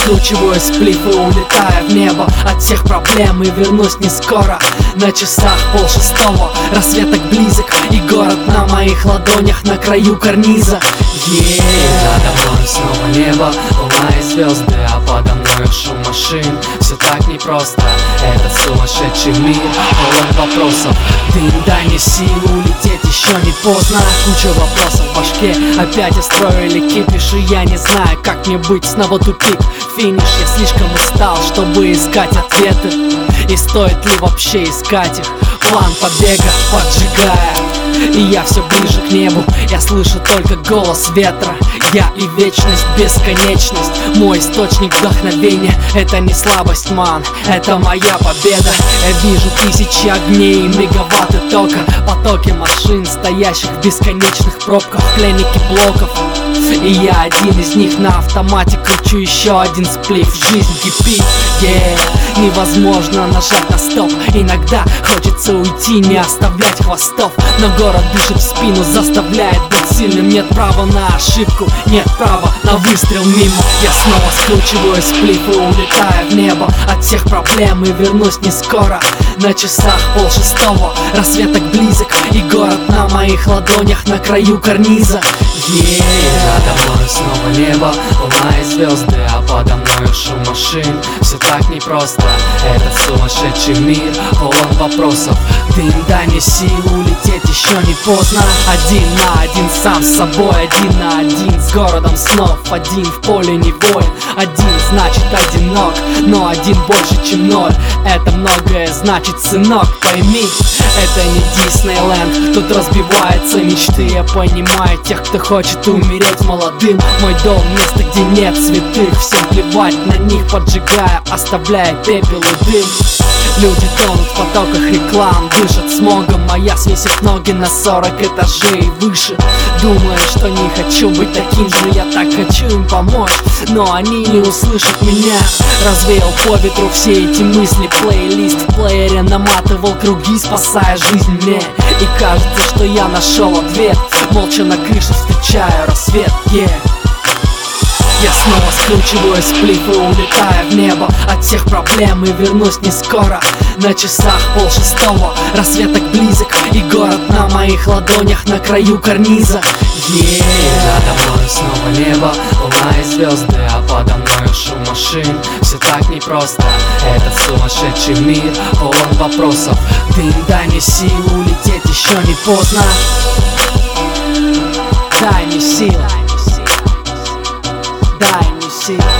скручиваю сплиф и улетаю в небо от всех проблем и вернусь не скоро. На часах 5:30, рассвет так близок, и город на моих ладонях на краю карниза. Надо мной снова небо, луна и звезды, а подо мной шум машин. Все так непросто, этот сумасшедший мир полон вопросов. Ты дай мне силу, улететь еще не поздно. Куча вопросов в башке, опять устроили кипиш, и я не знаю, как мне быть, снова тупик. Финиш, я слишком устал, чтобы искать ответы, и стоит ли вообще искать их. План побега поджигает, и я все ближе к небу. Я слышу только голос ветра. Я и вечность, бесконечность. Мой источник вдохновения. Это не слабость, ман, это моя победа. Я вижу тысячи огней и мегаватты тока. Потоки машин, стоящих в бесконечных пробках, пленники блоков. И я один из них на автомате кручу еще один сплиф. Жизнь кипит, невозможно нажать на стоп. Иногда хочется уйти, не оставлять хвостов, но город дышит в спину, заставляет быть сильным. Нет права на ошибку, нет права на выстрел мимо. Я снова скручиваю сплиф и улетаю в небо от всех проблем, и вернусь не скоро. На часах 5:30, рассвет так близок, и город на моих ладонях на краю карниза. Надо мной снова небо, луна и звезды, а подо мной шум машин. Все так непросто, этот сумасшедший мир полон вопросов. Ты дай мне силу, улететь еще не поздно. Один на один сам с собой, один на один с городом снов. Один в поле не воин, один значит одинок, но один больше чем ноль. Это многое значит, сынок, пойми. Это не Диснейленд, тут разбиваются мечты. Я понимаю тех, кто хочет умереть молодым. Мой дом — место, где нет святых. Всем плевать на них, поджигая, оставляя пепел и дым. Люди тонут в потоках реклам, дышат смогом, а я свесив ноги на 40 этажей и выше. Думаю, что не хочу быть таким же, я так хочу им помочь, но они не услышат меня. Развеял по ветру все эти мысли, плейлист в плеере наматывал круги, спасая жизнь мне. И кажется, что я нашел ответ, молча на крыше встречаю рассвет. Я снова скручиваю сплиф и улетаю в небо от всех проблем, и вернусь не скоро. На часах 5:30, рассвет так близок, и город на моих ладонях на краю карниза. Надо мной снова небо, луна и звезды, а подо мной шум машин. Все так непросто, этот сумасшедший мир полон вопросов. Ты дай мне силу, улететь еще не поздно. Дай мне силу, дай мне силу.